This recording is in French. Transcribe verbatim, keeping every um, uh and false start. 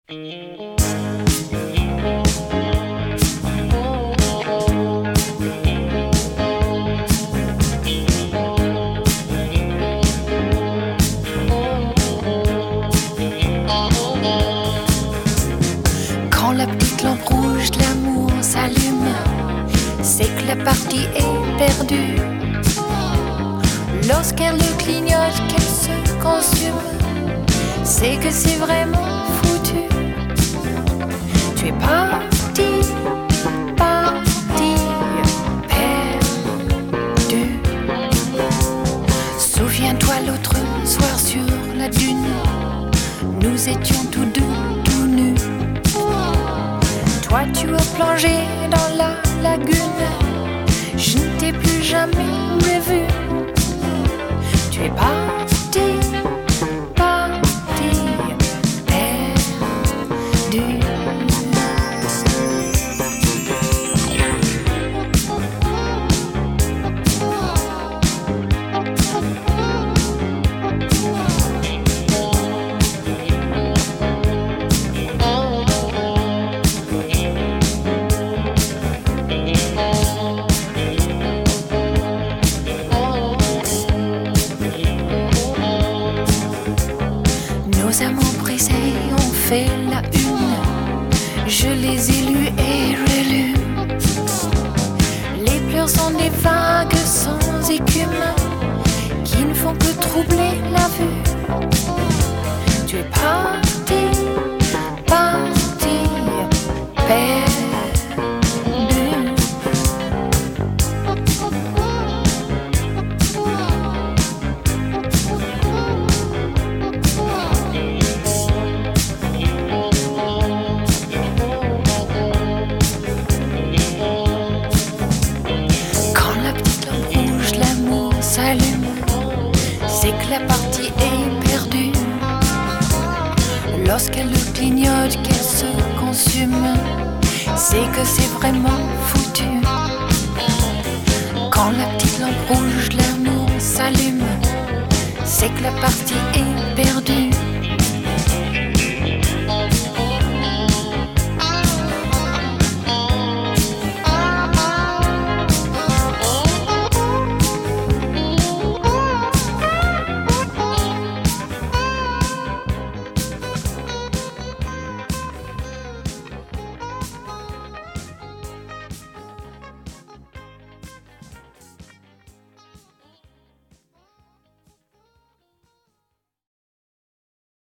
Quand la petite lampe rouge de l'amour s'allume, c'est que la partie est perdue. Lorsqu'elle le clignote, qu'elle se consume, c'est que c'est vraiment foutu. Tu es parti, parti, perdu. Souviens-toi l'autre soir sur la dune, nous étions tous deux tout nus. Toi tu as plongé dans la lagune, je ne t'ai plus jamais revu. Tu es parti, parti, perdu. Nos amants pressés ont fait la une, je les ai lus et relus. Les pleurs sont des vagues sans écume qui ne font que troubler la vue. Tu es parti, parti, perdu. C'est que la partie est perdue. Lorsqu'elle le clignote, qu'elle se consume, c'est que c'est vraiment foutu. Quand la petite lampe rouge de l'amour s'allume, c'est que la partie est perdue.